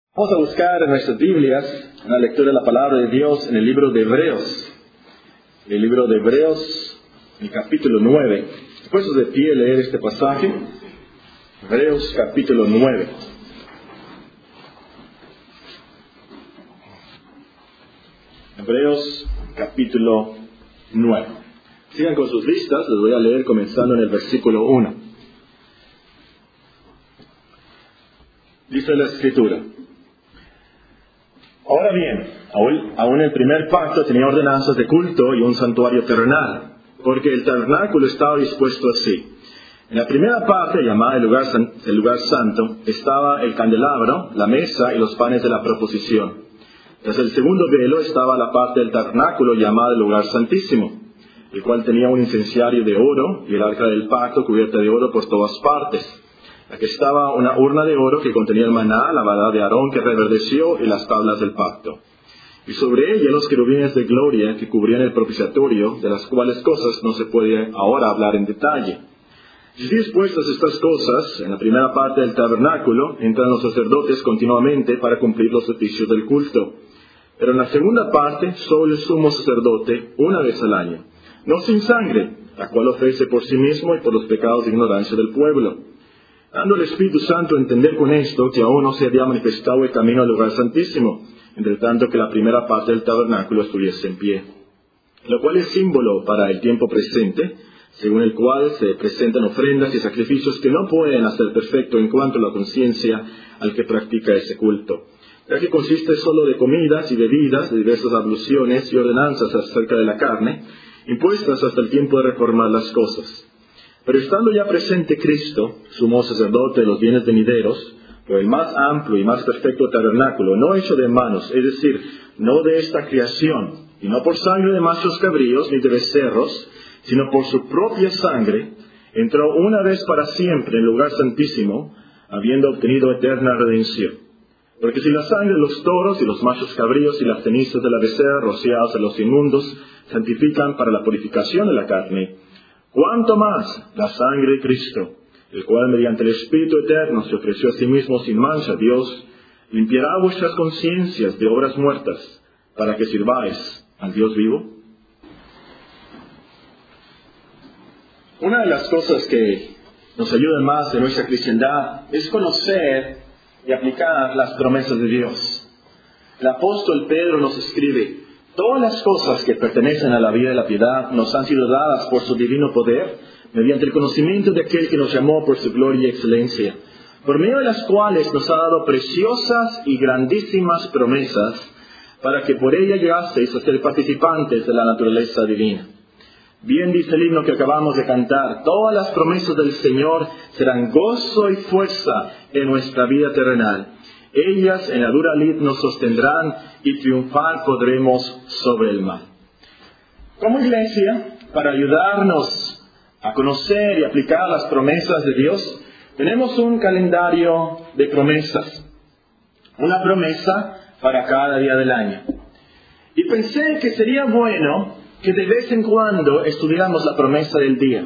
Vamos a buscar en nuestras Biblias una lectura de la palabra de Dios en el libro de Hebreos. El libro de Hebreos, el capítulo 9. Puestos de pie leer este pasaje. Hebreos capítulo 9. Hebreos capítulo 9. Sigan con sus listas, les voy a leer comenzando en el versículo 1. Dice la Escritura: Ahora bien, aún el primer pacto tenía ordenanzas de culto y un santuario terrenal, porque el tabernáculo estaba dispuesto así. En la primera parte, llamada el lugar santo, estaba el candelabro, la mesa y los panes de la proposición. Tras el segundo velo estaba la parte del tabernáculo llamada el lugar santísimo, el cual tenía un incenciario de oro y el arca del pacto cubierta de oro por todas partes. Aquí estaba una urna de oro que contenía el maná, la vara de Aarón que reverdeció y las tablas del pacto. Y sobre ella los querubines de gloria que cubrían el propiciatorio, de las cuales cosas no se puede ahora hablar en detalle. Y dispuestas estas cosas, en la primera parte del tabernáculo, entran los sacerdotes continuamente para cumplir los oficios del culto. Pero en la segunda parte, solo el sumo sacerdote, una vez al año, no sin sangre, la cual ofrece por sí mismo y por los pecados de ignorancia del pueblo. Dando al Espíritu Santo a entender con esto que aún no se había manifestado el camino al lugar santísimo, entre tanto que la primera parte del tabernáculo estuviese en pie. Lo cual es símbolo para el tiempo presente, según el cual se presentan ofrendas y sacrificios que no pueden hacer perfecto en cuanto a la conciencia al que practica ese culto, ya que consiste solo de comidas y bebidas, de diversas abluciones y ordenanzas acerca de la carne, impuestas hasta el tiempo de reformar las cosas. Pero estando ya presente Cristo, sumo sacerdote de los bienes venideros, por el más amplio y más perfecto tabernáculo, no hecho de manos, es decir, no de esta creación, y no por sangre de machos cabríos ni de becerros, sino por su propia sangre, entró una vez para siempre en el lugar santísimo, habiendo obtenido eterna redención. Porque si la sangre de los toros y los machos cabríos y las cenizas de la becerra rociadas a los inmundos santifican para la purificación de la carne, ¿cuánto más la sangre de Cristo, el cual mediante el Espíritu Eterno se ofreció a sí mismo sin mancha a Dios, limpiará vuestras conciencias de obras muertas, para que sirváis al Dios vivo? Una de las cosas que nos ayudan más en nuestra cristiandad es conocer y aplicar las promesas de Dios. El apóstol Pedro nos escribe: todas las cosas que pertenecen a la vida de la piedad nos han sido dadas por su divino poder, mediante el conocimiento de aquel que nos llamó por su gloria y excelencia, por medio de las cuales nos ha dado preciosas y grandísimas promesas, para que por ella llegaseis a ser participantes de la naturaleza divina. Bien dice el himno que acabamos de cantar: todas las promesas del Señor serán gozo y fuerza en nuestra vida terrenal. Ellas en la dura lid nos sostendrán y triunfar podremos sobre el mal. Como iglesia, para ayudarnos a conocer y aplicar las promesas de Dios, tenemos un calendario de promesas. Una promesa para cada día del año. Y pensé que sería bueno que de vez en cuando estudiáramos la promesa del día.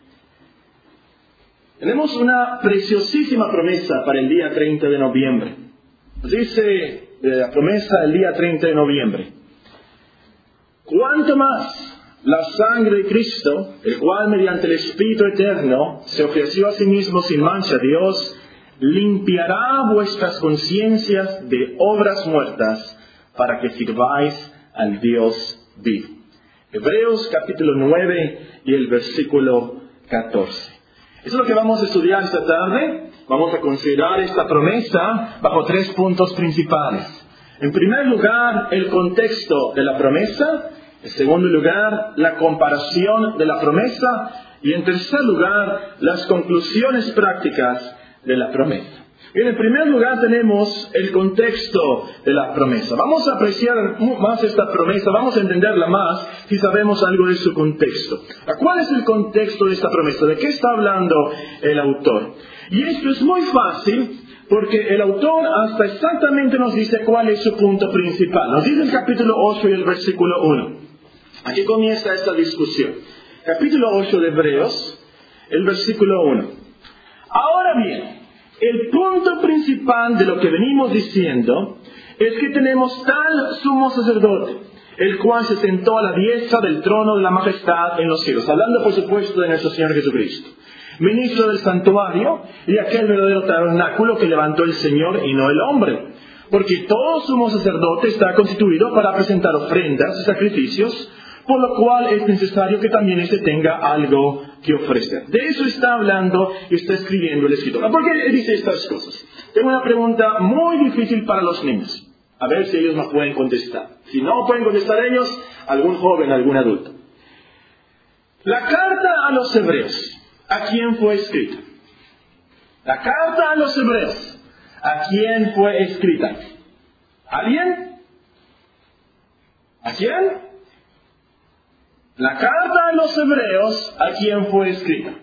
Tenemos una preciosísima promesa para el día 30 de noviembre. Dice la promesa del día 30 de noviembre: ¿cuánto más la sangre de Cristo, el cual mediante el Espíritu Eterno se ofreció a sí mismo sin mancha a Dios, limpiará vuestras conciencias de obras muertas para que sirváis al Dios vivo? Hebreos capítulo 9 y el versículo 14. Eso es lo que vamos a estudiar esta tarde. Vamos a considerar esta promesa bajo 3 puntos principales. En primer lugar, el contexto de la promesa. En segundo lugar, la comparación de la promesa. Y en tercer lugar, las conclusiones prácticas de la promesa. Bien, en primer lugar tenemos el contexto de la promesa. Vamos a apreciar más esta promesa, vamos a entenderla más si sabemos algo de su contexto. ¿Cuál es el contexto de esta promesa? ¿De qué está hablando el autor? Y esto es muy fácil porque el autor hasta exactamente nos dice cuál es su punto principal. Nos dice el capítulo 8 y el versículo 1. Aquí comienza esta discusión. Capítulo 8 de Hebreos, el versículo 1. Ahora bien, el punto principal de lo que venimos diciendo es que tenemos tal sumo sacerdote, el cual se sentó a la diestra del trono de la majestad en los cielos, hablando por supuesto de nuestro Señor Jesucristo, ministro del santuario y aquel verdadero tabernáculo que levantó el Señor y no el hombre, porque todo sumo sacerdote está constituido para presentar ofrendas y sacrificios, por lo cual es necesario que también éste tenga algo que ofrecer. De eso está hablando y está escribiendo el escritor. ¿Por qué dice estas cosas? Tengo una pregunta muy difícil para los niños. A ver si ellos nos pueden contestar. Si no pueden contestar ellos, algún joven, algún adulto. La carta a los hebreos, ¿a quién fue escrita? La carta a los hebreos, ¿a quién fue escrita? ¿Alguien? ¿A quién? La carta a los hebreos, ¿a quién fue escrita?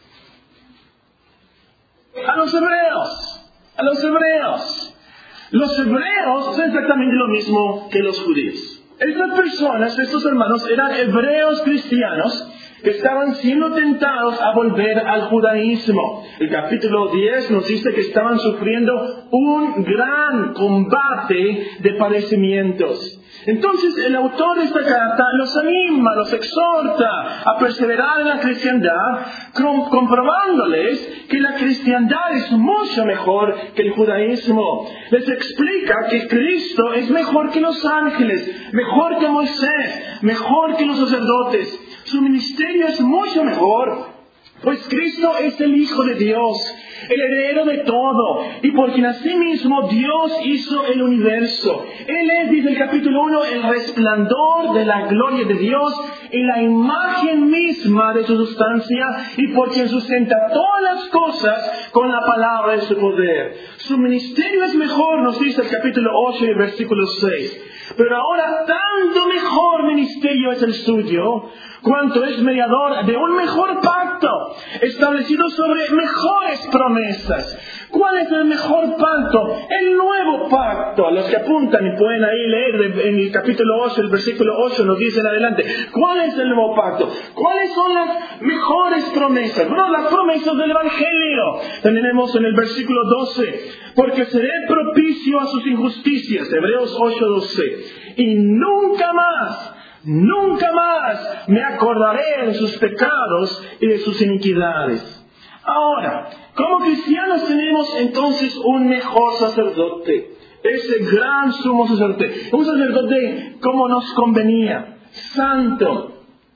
A los hebreos. A los hebreos. Los hebreos son exactamente lo mismo que los judíos. Estas personas, estos hermanos, eran hebreos cristianos que estaban siendo tentados a volver al judaísmo. El capítulo 10 nos dice que estaban sufriendo un gran combate de padecimientos. Entonces el autor de esta carta los anima, los exhorta a perseverar en la cristiandad, comprobándoles que la cristiandad es mucho mejor que el judaísmo. Les explica que Cristo es mejor que los ángeles, mejor que Moisés, mejor que los sacerdotes. Su ministerio es mucho mejor, pues Cristo es el Hijo de Dios, el heredero de todo, y por quien asimismo Dios hizo el universo. Él es, dice el capítulo 1, el resplandor de la gloria de Dios y la imagen misma de su sustancia, y por quien sustenta todas las cosas con la palabra de su poder. Su ministerio es mejor, nos dice el capítulo 8 y el versículo 6. Pero ahora tanto mejor ministerio es el suyo, cuanto es mediador de un mejor pacto, establecido sobre mejores promesas. ¿Cuál es el mejor pacto? El nuevo pacto. A los que apuntan y pueden ahí leer en el capítulo 8, el versículo 8 nos dice en adelante, ¿cuál es el nuevo pacto? ¿Cuáles son las mejores promesas? Bueno, las promesas del Evangelio. Tenemos en el versículo 12, porque seré propicio a sus injusticias, Hebreos 8:12, y nunca más me acordaré de sus pecados y de sus iniquidades. Ahora, como cristianos tenemos entonces un mejor sacerdote, ese gran sumo sacerdote, un sacerdote como nos convenía, santo,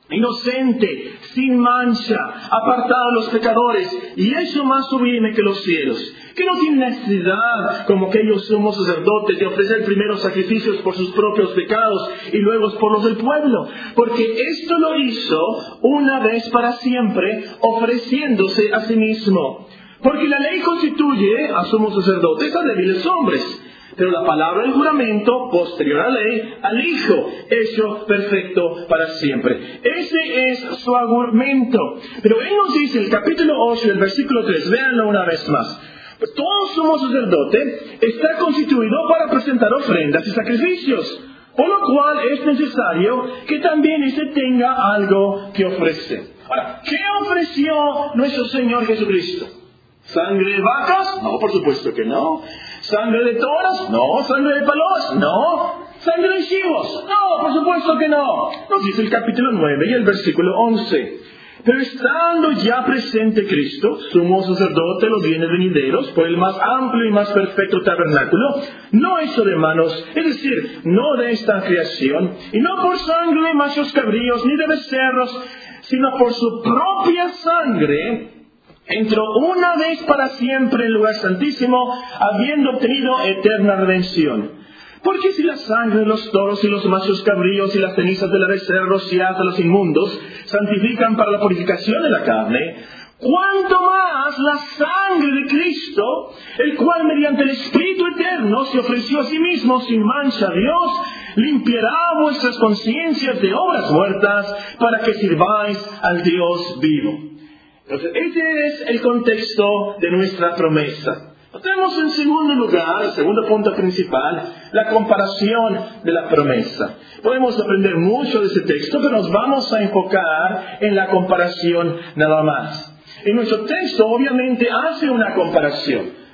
inocente, sin mancha, apartado de los pecadores, y hecho más sublime que los cielos, que no tiene necesidad, como aquellos sumos sacerdotes, de ofrecer primero sacrificios por sus propios pecados y luego por los del pueblo, porque esto lo hizo una vez para siempre, ofreciéndose a sí mismo. Porque la ley constituye a sumos sacerdotes a débiles hombres, pero la palabra del juramento, posterior a la ley, al Hijo, hecho perfecto para siempre. Ese es su argumento. Pero él nos dice en el capítulo 8, el versículo 3, véanlo una vez más. Todo sumo sacerdote está constituido para presentar ofrendas y sacrificios, por lo cual es necesario que también éste tenga algo que ofrecer. Ahora, ¿qué ofreció nuestro Señor Jesucristo? ¿Sangre de vacas? No, por supuesto que no. ¿Sangre de toras? No. ¿Sangre de palomas? No. ¿Sangre de chivos? No, por supuesto que no. Nos dice el capítulo 9 y el versículo 11. Pero estando ya presente Cristo, sumo sacerdote de los bienes venideros, por el más amplio y más perfecto tabernáculo, no hecho de manos, es decir, no de esta creación, y no por sangre de machos cabríos ni de becerros, sino por su propia sangre, entró una vez para siempre en el lugar santísimo, habiendo obtenido eterna redención. Porque si la sangre de los toros y los machos cabríos y las cenizas de la becerros y hasta los inmundos santifican para la purificación de la carne, ¿cuánto más la sangre de Cristo, el cual mediante el Espíritu Eterno se ofreció a sí mismo sin mancha a Dios, limpiará vuestras conciencias de obras muertas para que sirváis al Dios vivo? Entonces, ese es el contexto de nuestra promesa. Tenemos en segundo lugar, el segundo punto principal, la comparación de la promesa. Podemos aprender mucho de ese texto, pero nos vamos a enfocar en la comparación nada más. En nuestro texto obviamente hace una comparación.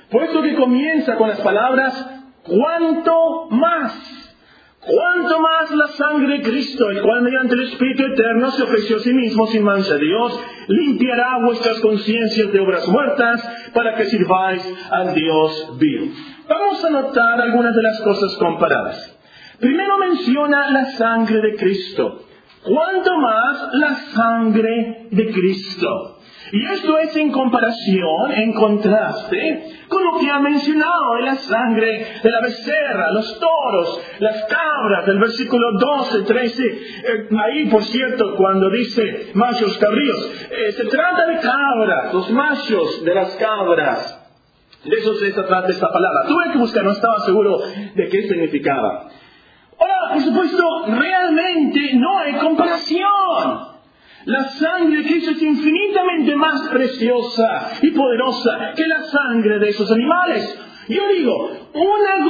puesto que comienza con las palabras, ¿cuánto más? ¿Cuánto más la sangre de Cristo, el cual mediante el Espíritu Eterno se ofreció a sí mismo sin mancha a Dios, limpiará vuestras conciencias de obras muertas para que sirváis al Dios vivo? Vamos a notar algunas de las cosas comparadas. Primero menciona la sangre de Cristo. ¿Cuánto más la sangre de Cristo? Y esto es en comparación, en contraste, con lo que ha mencionado de la sangre de la becerra, los toros, las cabras, del versículo 12, 13. Ahí, por cierto, cuando dice machos cabríos, se trata de cabras, los machos de las cabras. De eso se trata esta palabra. Tuve que buscar, no estaba seguro de qué significaba. Ahora, por supuesto, realmente no hay comparación. La sangre de Cristo es infinitamente más preciosa y poderosa que la sangre de esos animales. Yo digo, una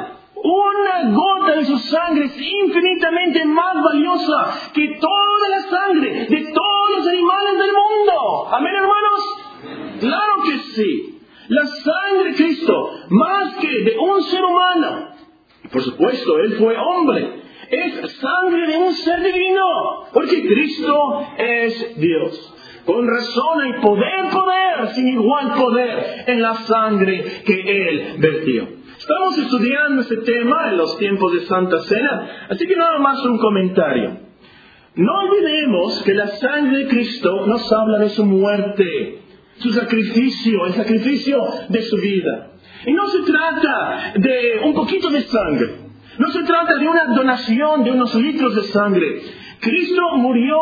gota de su sangre es infinitamente más valiosa que toda la sangre de todos los animales del mundo. ¿Amén, hermanos? Claro que sí. La sangre de Cristo, más que de un ser humano. Por supuesto, Él fue hombre. Es sangre de un ser divino, porque Cristo es Dios. Con razón hay poder, sin igual poder, en la sangre que Él vertió. Estamos estudiando este tema en los tiempos de Santa Cena, así que nada más un comentario. No olvidemos que la sangre de Cristo nos habla de su muerte, su sacrificio, el sacrificio de su vida. Y no se trata de un poquito de sangre. No se trata de una donación de unos litros de sangre. Cristo murió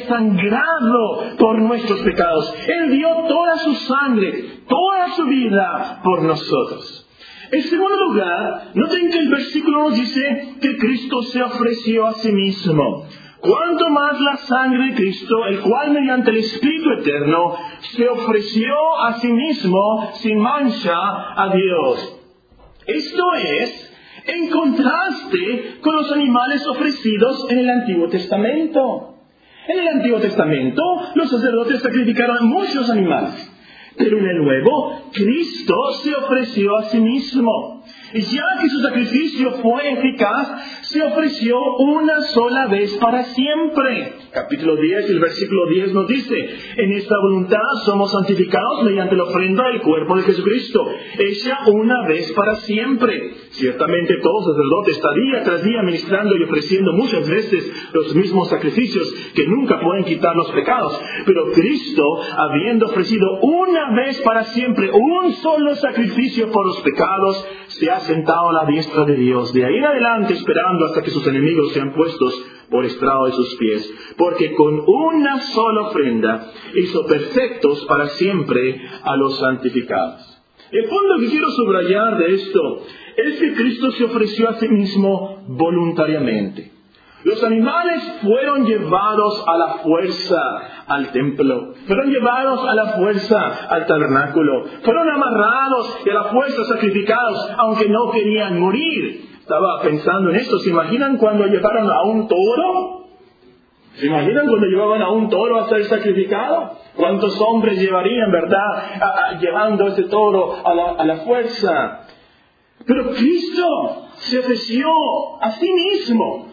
desangrado por nuestros pecados. Él dio toda su sangre, toda su vida por nosotros. En segundo lugar, noten que el versículo nos dice que Cristo se ofreció a sí mismo. Cuanto más la sangre de Cristo, el cual mediante el Espíritu Eterno se ofreció a sí mismo sin mancha a Dios. Esto es en contraste con los animales ofrecidos en el Antiguo Testamento. En el Antiguo Testamento, los sacerdotes sacrificaron muchos animales. Pero en el Nuevo, Cristo se ofreció a sí mismo. Y ya que su sacrificio fue eficaz, se ofreció una sola vez para siempre. Capítulo 10, el versículo 10 nos dice, en esta voluntad somos santificados mediante la ofrenda del cuerpo de Jesucristo, hecha una vez para siempre. Ciertamente todo sacerdote está día tras día ministrando y ofreciendo muchas veces los mismos sacrificios que nunca pueden quitar los pecados. Pero Cristo, habiendo ofrecido una vez para siempre un solo sacrificio por los pecados, se ha sentado a la diestra de Dios, de ahí en adelante esperando hasta que sus enemigos sean puestos por estrado de sus pies, porque con una sola ofrenda hizo perfectos para siempre a los santificados. El punto que quiero subrayar de esto es que Cristo se ofreció a sí mismo voluntariamente. Los animales fueron llevados a la fuerza al templo, fueron llevados a la fuerza al tabernáculo, fueron amarrados y a la fuerza sacrificados, aunque no querían morir. Estaba pensando en esto. ¿Se imaginan cuando llevaron a un toro? ¿Se imaginan cuando llevaban a un toro a ser sacrificado? ¿Cuántos hombres llevarían, verdad, llevando ese toro a la fuerza? Pero Cristo se ofreció a sí mismo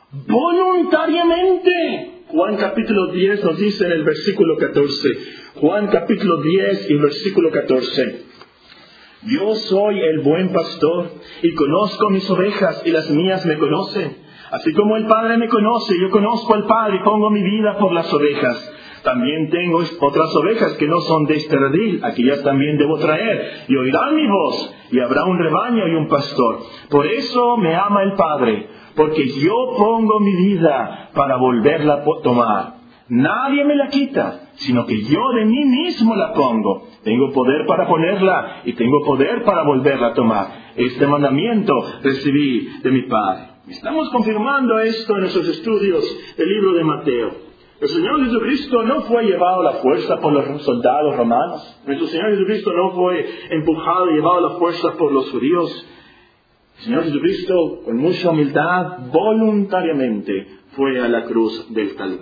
voluntariamente. Juan capítulo 10 nos dice en el versículo 14. Juan capítulo 10 y versículo 14. Yo soy el buen pastor y conozco mis ovejas y las mías me conocen. Así como el Padre me conoce, yo conozco al Padre y pongo mi vida por las ovejas. También tengo otras ovejas que no son de este redil, aquellas también debo traer, y oirán mi voz, y habrá un rebaño y un pastor. Por eso me ama el Padre, porque yo pongo mi vida para volverla a tomar. Nadie me la quita, sino que yo de mí mismo la pongo. Tengo poder para ponerla y tengo poder para volverla a tomar. Este mandamiento recibí de mi Padre. Estamos confirmando esto en nuestros estudios del libro de Mateo. El Señor Jesucristo no fue llevado a la fuerza por los soldados romanos. Nuestro Señor Jesucristo no fue empujado y llevado a la fuerza por los judíos. El Señor Jesucristo, con mucha humildad, voluntariamente fue a la cruz del Calvario.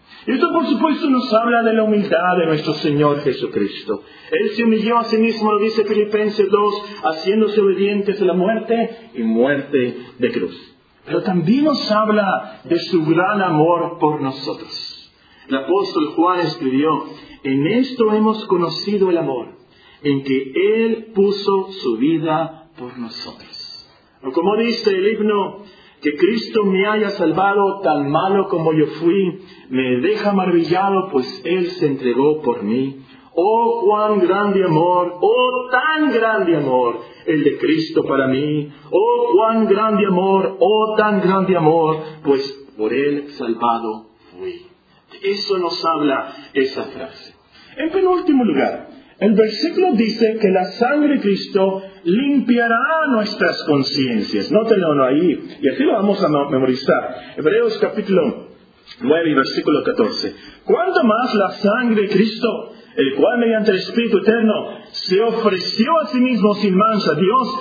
Esto, por supuesto, nos habla de la humildad de nuestro Señor Jesucristo. Él se humilló a sí mismo, lo dice Filipenses 2, haciéndose obediente hasta la muerte y muerte de cruz. Pero también nos habla de su gran amor por nosotros. El apóstol Juan escribió: en esto hemos conocido el amor, en que Él puso su vida por nosotros. O como dice el himno, que Cristo me haya salvado, tan malo como yo fui, me deja maravillado, pues Él se entregó por mí. Oh, cuán grande amor, oh, tan grande amor, el de Cristo para mí. Oh, cuán grande amor, oh, tan grande amor, pues por Él salvado fui. De eso nos habla esa frase. En penúltimo lugar, el versículo dice que la sangre de Cristo limpiará nuestras conciencias. Nótenlo ahí, y aquí lo vamos a memorizar. Hebreos capítulo 9, versículo 14. ¿Cuánto más la sangre de Cristo, el cual mediante el Espíritu Eterno se ofreció a sí mismo sin mancha, Dios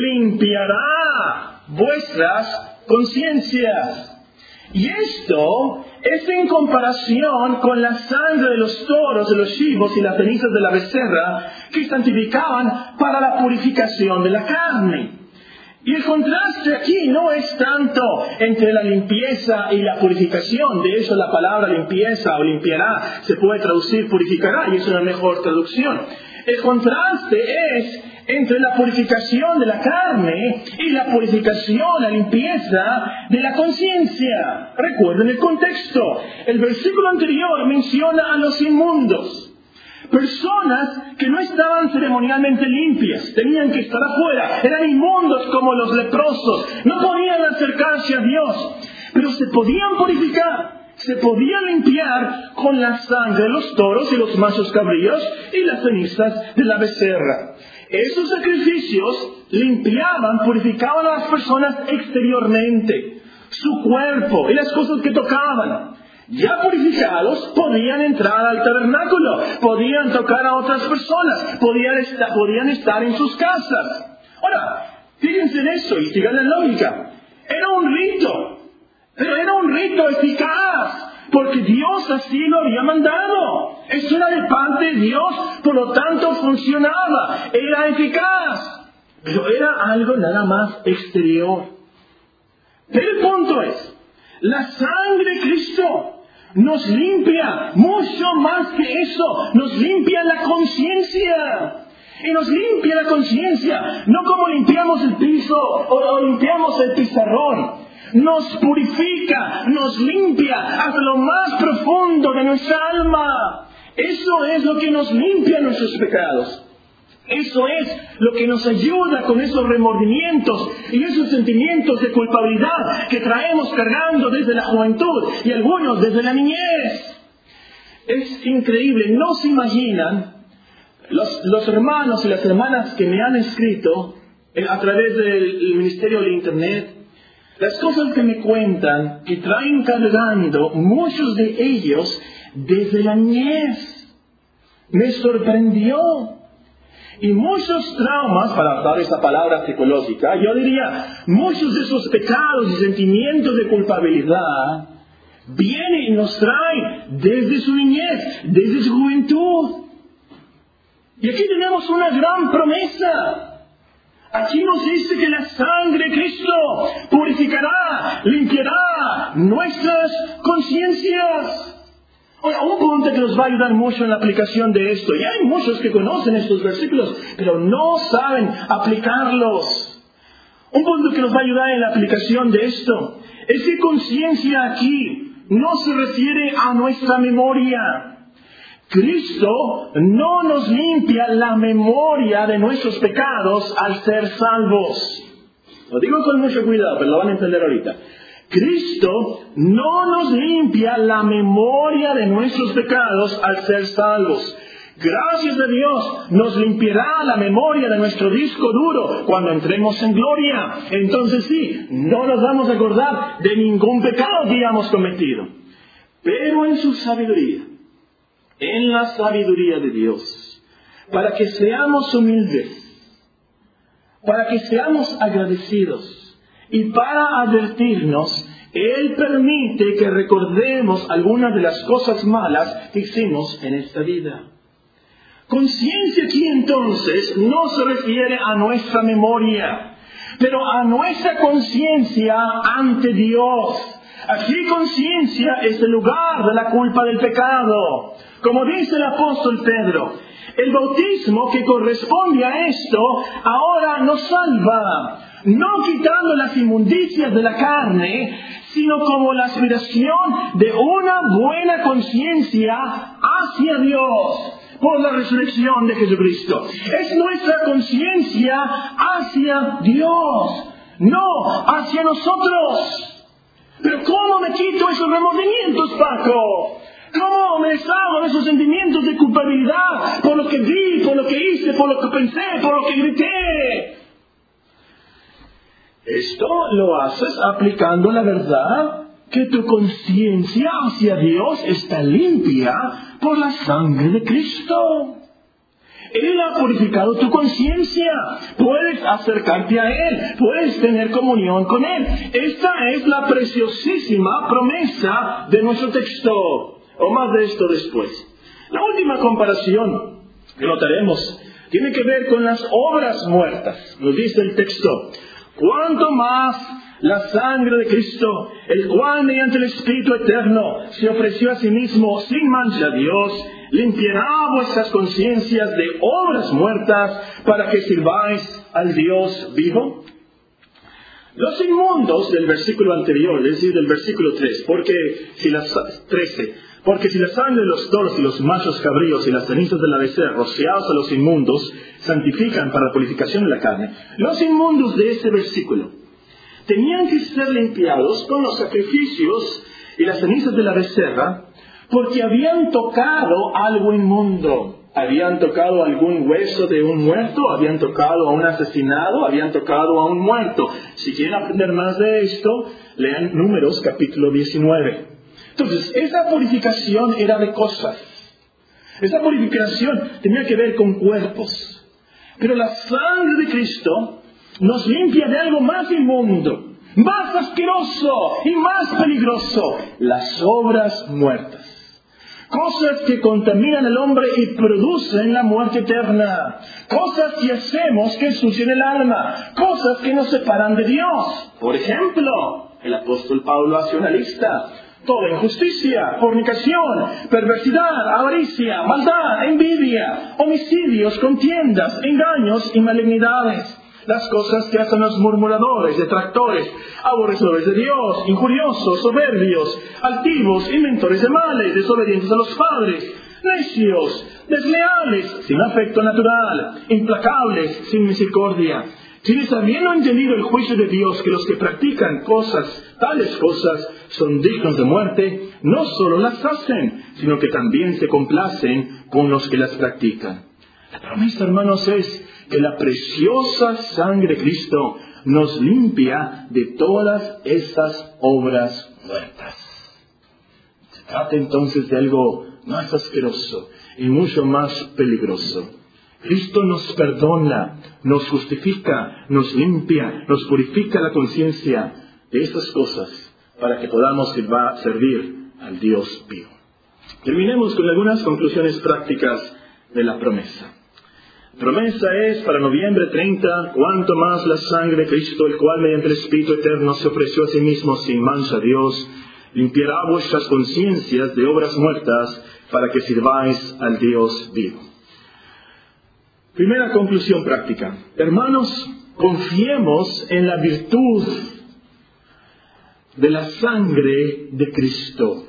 limpiará vuestras conciencias? Y esto es en comparación con la sangre de los toros, de los chivos y las cenizas de la becerra, que santificaban para la purificación de la carne. Y el contraste aquí no es tanto entre la limpieza y la purificación. De hecho, la palabra limpieza o limpiará se puede traducir purificará, y es una mejor traducción. El contraste es entre la purificación de la carne y la purificación, la limpieza de la conciencia. Recuerden el contexto. El versículo anterior menciona a los inmundos. Personas que no estaban ceremonialmente limpias, tenían que estar afuera, eran inmundos como los leprosos, no podían acercarse a Dios, pero se podían purificar, se podían limpiar con la sangre de los toros y los machos cabríos y las cenizas de la becerra. Esos sacrificios limpiaban, purificaban a las personas exteriormente, su cuerpo y las cosas que tocaban. Ya purificados, podían entrar al tabernáculo, podían tocar a otras personas, podían estar en sus casas. Ahora, fíjense en eso y sigan la lógica. Era un rito, pero era un rito eficaz, porque Dios así lo había mandado. Eso era de parte de Dios, por lo tanto funcionaba, era eficaz. Pero era algo nada más exterior. Pero el punto es, la sangre de Cristo nos limpia mucho más que eso, nos limpia la conciencia. Y nos limpia la conciencia, no como limpiamos el piso o limpiamos el pizarrón. Nos purifica, nos limpia hasta lo más profundo de nuestra alma. Eso es lo que nos limpia nuestros pecados. Eso es lo que nos ayuda con esos remordimientos y esos sentimientos de culpabilidad que traemos cargando desde la juventud y algunos desde la niñez. Es increíble, no se imaginan los hermanos y las hermanas que me han escrito a través del ministerio de Internet, las cosas que me cuentan, que traen cargando muchos de ellos desde la niñez. Me sorprendió. Y muchos traumas, para dar esa palabra psicológica, yo diría, muchos de esos pecados y sentimientos de culpabilidad vienen y nos traen desde su niñez, desde su juventud. Y aquí tenemos una gran promesa. Aquí nos dice que la sangre de Cristo purificará, limpiará nuestras conciencias. Ahora, un punto que nos va a ayudar mucho en la aplicación de esto, y hay muchos que conocen estos versículos, pero no saben aplicarlos. Un punto que nos va a ayudar en la aplicación de esto es que conciencia aquí no se refiere a nuestra memoria. Cristo no nos limpia la memoria de nuestros pecados al ser salvos. Lo digo con mucho cuidado, pero lo van a entender ahorita. Cristo no nos limpia la memoria de nuestros pecados al ser salvos. Gracias a Dios nos limpiará la memoria de nuestro disco duro cuando entremos en gloria. Entonces sí, no nos vamos a acordar de ningún pecado que hayamos cometido. Pero en su sabiduría, en la sabiduría de Dios, para que seamos humildes, para que seamos agradecidos, y para advertirnos Él permite que recordemos algunas de las cosas malas que hicimos en esta vida. Conciencia aquí entonces no se refiere a nuestra memoria, pero a nuestra conciencia ante Dios. Aquí conciencia es el lugar de la culpa del pecado. Como dice el apóstol Pedro, el bautismo que corresponde a esto ahora nos salva, no quitando las inmundicias de la carne, sino como la aspiración de una buena conciencia hacia Dios por la resurrección de Jesucristo. Es nuestra conciencia hacia Dios, no hacia nosotros. Pero ¿cómo me quito esos remordimientos, Paco? ¿Cómo me deshago de esos sentimientos de culpabilidad por lo que vi, por lo que hice, por lo que pensé, por lo que grité? Esto lo haces aplicando la verdad que tu conciencia hacia Dios está limpia por la sangre de Cristo. Él ha purificado tu conciencia. Puedes acercarte a Él. Puedes tener comunión con Él. Esta es la preciosísima promesa de nuestro texto. O más de esto después. La última comparación que notaremos tiene que ver con las obras muertas. Nos dice el texto: cuanto más la sangre de Cristo, el cual mediante el Espíritu Eterno se ofreció a sí mismo sin mancha a Dios, limpiará vuestras conciencias de obras muertas para que sirváis al Dios vivo. Los inmundos del versículo anterior, es decir, del versículo 3, porque si la sangre de los toros y los machos cabríos y las cenizas de la becerra rociados a los inmundos santifican para la purificación de la carne, los inmundos de ese versículo tenían que ser limpiados con los sacrificios y las cenizas de la becerra, porque habían tocado algo inmundo. Habían tocado algún hueso de un muerto, habían tocado a un asesinado, habían tocado a un muerto. Si quieren aprender más de esto, lean Números capítulo 19. Entonces, esa purificación era de cosas. Esa purificación tenía que ver con cuerpos. Pero la sangre de Cristo nos limpia de algo más inmundo, más asqueroso y más peligroso: las obras muertas. Cosas que contaminan al hombre y producen la muerte eterna. Cosas que hacemos que ensucian el alma. Cosas que nos separan de Dios. Por ejemplo, el apóstol Pablo hace una lista: toda injusticia, fornicación, perversidad, avaricia, maldad, envidia, homicidios, contiendas, engaños y malignidades. Las cosas que hacen los murmuradores, detractores, aborrecedores de Dios, injuriosos, soberbios, altivos, inventores de males, desobedientes a los padres, necios, desleales, sin afecto natural, implacables, sin misericordia, quienes habiendo entendido el juicio de Dios, que los que practican tales cosas son dignos de muerte, no solo las hacen, sino que también se complacen con los que las practican. La promesa, hermanos, es que la preciosa sangre de Cristo nos limpia de todas esas obras muertas. Se trata entonces de algo más asqueroso y mucho más peligroso. Cristo nos perdona, nos justifica, nos limpia, nos purifica la conciencia de estas cosas para que podamos servir al Dios vivo. Terminemos con algunas conclusiones prácticas de la promesa. La promesa es para noviembre 30, cuanto más la sangre de Cristo, el cual mediante el Espíritu Eterno se ofreció a sí mismo sin mancha a Dios, limpiará vuestras conciencias de obras muertas para que sirváis al Dios vivo. Primera conclusión práctica. Hermanos, confiemos en la virtud de la sangre de Cristo.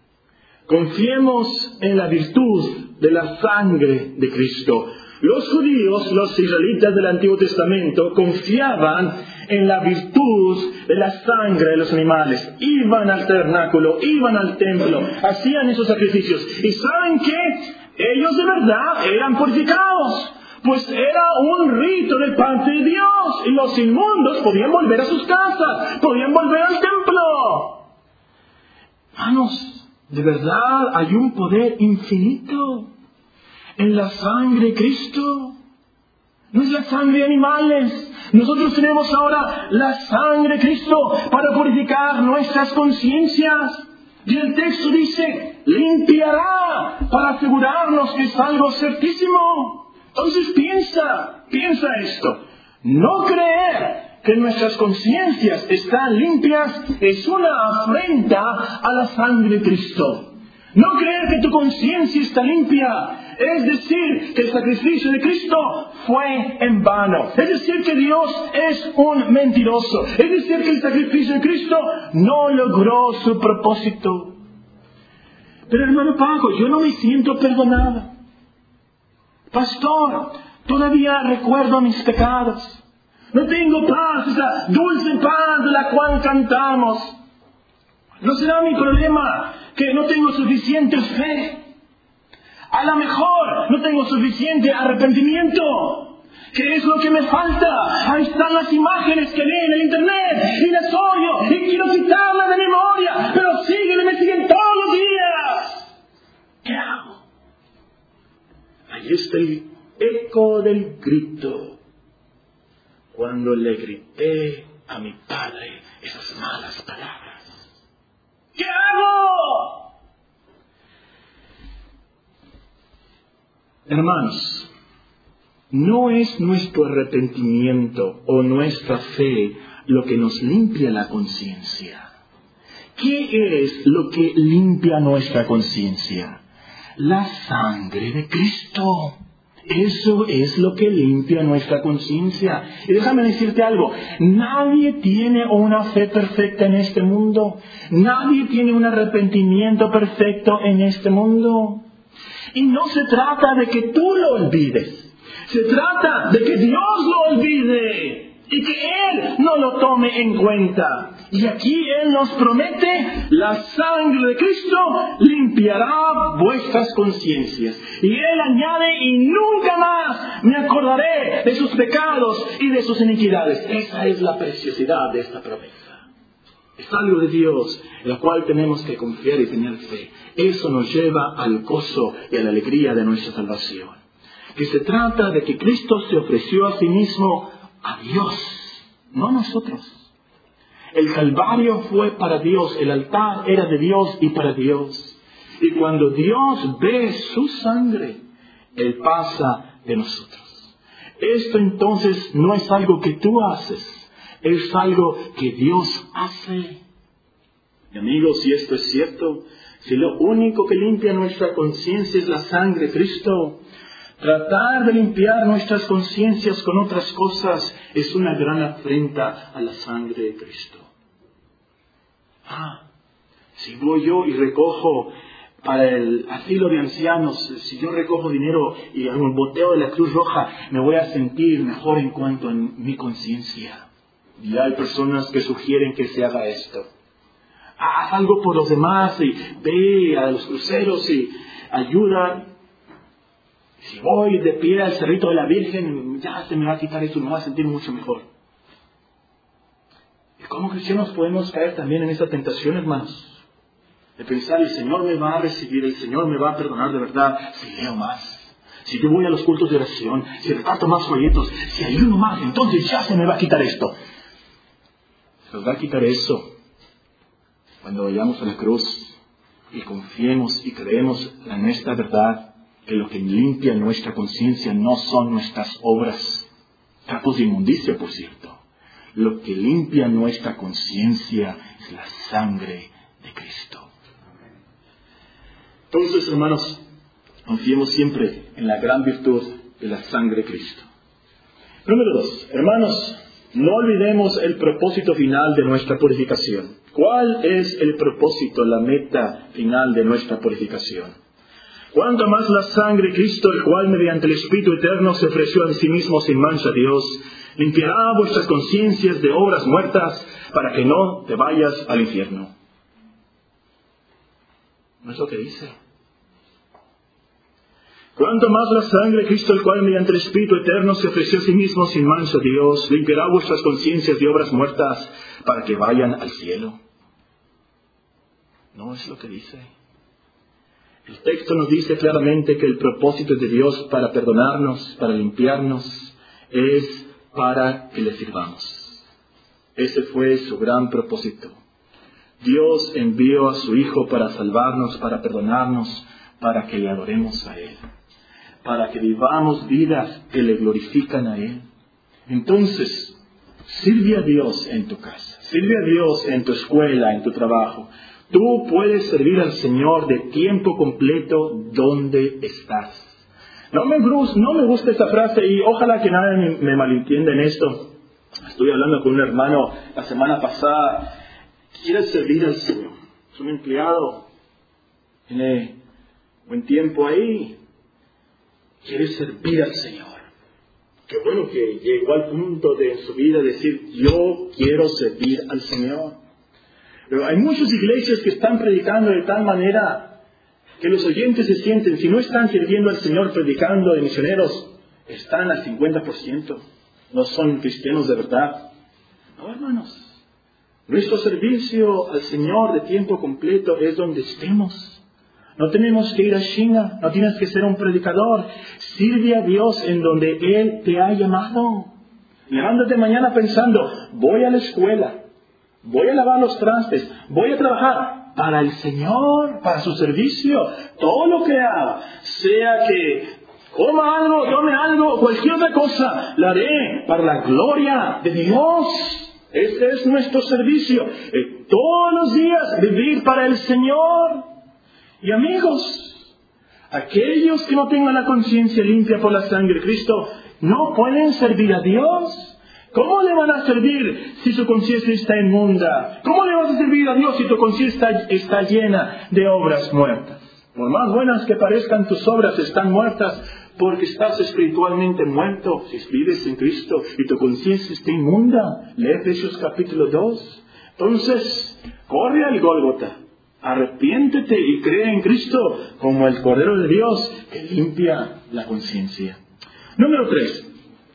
Confiemos en la virtud de la sangre de Cristo. Los judíos, los israelitas del Antiguo Testamento, confiaban en la virtud de la sangre de los animales. Iban al tabernáculo, iban al templo, hacían esos sacrificios. ¿Y saben qué? Ellos de verdad eran purificados, pues era un rito de parte de Dios. Y los inmundos podían volver a sus casas, podían volver al templo. Hermanos, de verdad hay un poder infinito en la sangre de Cristo. No es la sangre de animales. Nosotros tenemos ahora la sangre de Cristo para purificar nuestras conciencias. Y el texto dice, limpiará, para asegurarnos que es algo certísimo. Entonces piensa esto. No creer que nuestras conciencias están limpias es una afrenta a la sangre de Cristo. No creer que tu conciencia está limpia es decir que el sacrificio de Cristo fue en vano. Es decir que Dios es un mentiroso. Es decir que el sacrificio de Cristo no logró su propósito. Pero hermano Paco, yo no me siento perdonado. Pastor, todavía recuerdo mis pecados. No tengo paz, esa dulce paz de la cual cantamos. ¿No será mi problema que no tengo suficiente fe? A lo mejor no tengo suficiente arrepentimiento. ¿Qué es lo que me falta? Ahí están las imágenes que veo en el internet y las odio y quiero quitarlas de memoria, pero me siguen todos los días. ¿Qué hago? Ahí está el eco del grito. Cuando le grité a mi padre esas malas palabras. ¿Qué hago? Hermanos, no es nuestro arrepentimiento o nuestra fe lo que nos limpia la conciencia. ¿Qué es lo que limpia nuestra conciencia? La sangre de Cristo. Eso es lo que limpia nuestra conciencia. Y déjame decirte algo. Nadie tiene una fe perfecta en este mundo. Nadie tiene un arrepentimiento perfecto en este mundo. Y no se trata de que tú lo olvides. Se trata de que Dios lo olvide y que Él no lo tome en cuenta. Y aquí Él nos promete, la sangre de Cristo limpiará vuestras conciencias. Y Él añade, y nunca más me acordaré de sus pecados y de sus iniquidades. Esa es la preciosidad de esta promesa. Es algo de Dios, en la cual tenemos que confiar y tener fe. Eso nos lleva al gozo y a la alegría de nuestra salvación. Que se trata de que Cristo se ofreció a sí mismo a Dios, no a nosotros. El Calvario fue para Dios, el altar era de Dios y para Dios. Y cuando Dios ve su sangre, Él pasa de nosotros. Esto entonces no es algo que tú haces, es algo que Dios hace. Y amigos, si esto es cierto, si lo único que limpia nuestra conciencia es la sangre de Cristo, tratar de limpiar nuestras conciencias con otras cosas es una gran afrenta a la sangre de Cristo. Si voy yo y recojo para el asilo de ancianos, si yo recojo dinero y hago un boteo de la Cruz Roja, me voy a sentir mejor en cuanto a mi conciencia. Y hay personas que sugieren que se haga esto. Haz algo por los demás y ve a los cruceros y ayuda. Si voy de pie al Cerrito de la Virgen, ya se me va a quitar eso, me va a sentir mucho mejor. Y como cristianos podemos caer también en esa tentación, hermanos, de pensar, el Señor me va a recibir, el Señor me va a perdonar de verdad si leo más, si yo voy a los cultos de oración, si reparto más folletos, si ayuno más, entonces ya se me va a quitar esto. Se nos va a quitar eso cuando vayamos a la cruz y confiemos y creemos en esta verdad, que lo que limpia nuestra conciencia no son nuestras obras, trapos de inmundicia, por cierto. Lo que limpia nuestra conciencia es la sangre de Cristo. Entonces, hermanos, confiemos siempre en la gran virtud de la sangre de Cristo. Número 2. Hermanos, no olvidemos el propósito final de nuestra purificación. ¿Cuál es el propósito, la meta final de nuestra purificación? Cuanto más la sangre de Cristo, el cual mediante el Espíritu Eterno se ofreció a sí mismo sin mancha a Dios, limpiará vuestras conciencias de obras muertas para que no te vayas al infierno. ¿No es lo que dice? Cuanto más la sangre de Cristo, el cual mediante el Espíritu Eterno se ofreció a sí mismo sin mancha a Dios, limpiará vuestras conciencias de obras muertas para que vayan al cielo. ¿No es lo que dice? El texto nos dice claramente que el propósito de Dios para perdonarnos, para limpiarnos, es para que le sirvamos. Ese fue su gran propósito. Dios envió a su Hijo para salvarnos, para perdonarnos, para que le adoremos a Él, para que vivamos vidas que le glorifican a Él. Entonces, sirve a Dios en tu casa, sirve a Dios en tu escuela, en tu trabajo. Tú puedes servir al Señor de tiempo completo donde estás. No me gusta esta frase y ojalá que nadie me malentienda en esto. Estuve hablando con un hermano la semana pasada. Quiere servir al Señor. Es un empleado. Tiene buen tiempo ahí. Quiere servir al Señor. Qué bueno que llegó al punto de en su vida decir, yo quiero servir al Señor. Pero hay muchas iglesias que están predicando de tal manera que los oyentes se sienten, si no están sirviendo al Señor predicando de misioneros, están al 50%. No son cristianos de verdad. No, hermanos. Nuestro servicio al Señor de tiempo completo es donde estemos. No tenemos que ir a China, no tienes que ser un predicador. Sirve a Dios en donde Él te ha llamado. Levántate mañana pensando, voy a la escuela, voy a lavar los trastes, voy a trabajar para el Señor, para su servicio. Todo lo que haga, sea que coma algo, tome algo, cualquier otra cosa, la haré para la gloria de Dios. Este es nuestro servicio. Todos los días vivir para el Señor. Y amigos, aquellos que no tengan la conciencia limpia por la sangre de Cristo, no pueden servir a Dios. ¿Cómo le van a servir si su conciencia está inmunda? ¿Cómo le vas a servir a Dios si tu conciencia está llena de obras muertas? Por más buenas que parezcan tus obras, están muertas porque estás espiritualmente muerto. Si vives en Cristo y tu conciencia está inmunda, lee Efesios capítulo 2. Entonces, corre al Gólgota, arrepiéntete y cree en Cristo como el Cordero de Dios que limpia la conciencia. Número 3.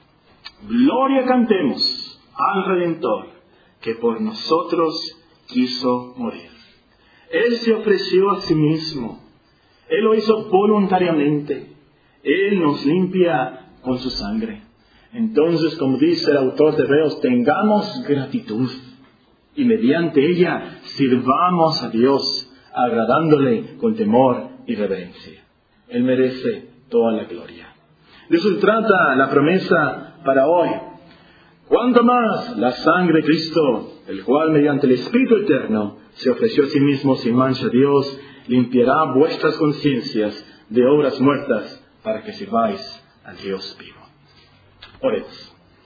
Gloria cantemos al Redentor que por nosotros quiso morir. Él se ofreció a sí mismo. Él lo hizo voluntariamente. Él nos limpia con su sangre. Entonces, como dice el autor de Hebreos, tengamos gratitud y mediante ella sirvamos a Dios, agradándole con temor y reverencia. Él merece toda la gloria. De eso se trata la promesa para hoy. Cuanto más la sangre de Cristo, el cual mediante el Espíritu Eterno se ofreció a sí mismo sin mancha a Dios, limpiará vuestras conciencias de obras muertas para que sirváis al Dios vivo. Oremos.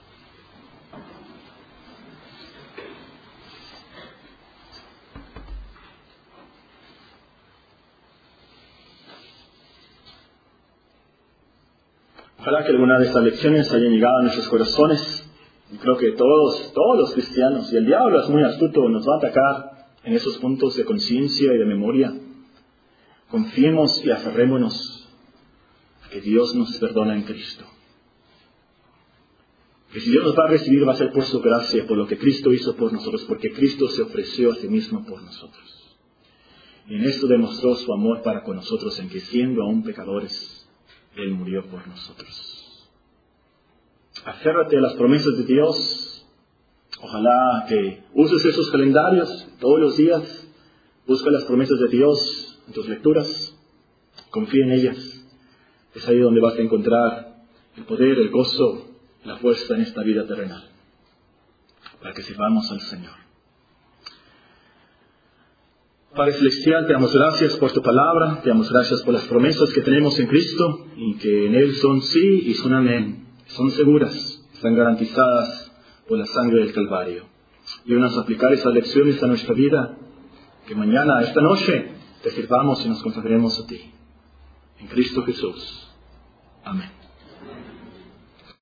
Ojalá que alguna de estas lecciones haya llegado a nuestros corazones. Y creo que todos los cristianos, y el diablo es muy astuto, nos va a atacar en esos puntos de conciencia y de memoria. Confiemos y aferrémonos a que Dios nos perdona en Cristo. Que si Dios nos va a recibir va a ser por su gracia, por lo que Cristo hizo por nosotros, porque Cristo se ofreció a sí mismo por nosotros. Y en esto demostró su amor para con nosotros, en que siendo aún pecadores, Él murió por nosotros. Aférrate a las promesas de Dios. Ojalá que uses esos calendarios todos los días. Busca las promesas de Dios en tus lecturas. Confía en ellas. Es ahí donde vas a encontrar el poder, el gozo, la fuerza en esta vida terrenal. Para que sirvamos al Señor. Padre Celestial, te damos gracias por tu palabra, te damos gracias por las promesas que tenemos en Cristo y que en Él son sí y son amén, son seguras, están garantizadas por la sangre del Calvario. Ayúdanos a aplicar esas lecciones a nuestra vida, que mañana, esta noche, te sirvamos y nos consagremos a ti. En Cristo Jesús. Amén.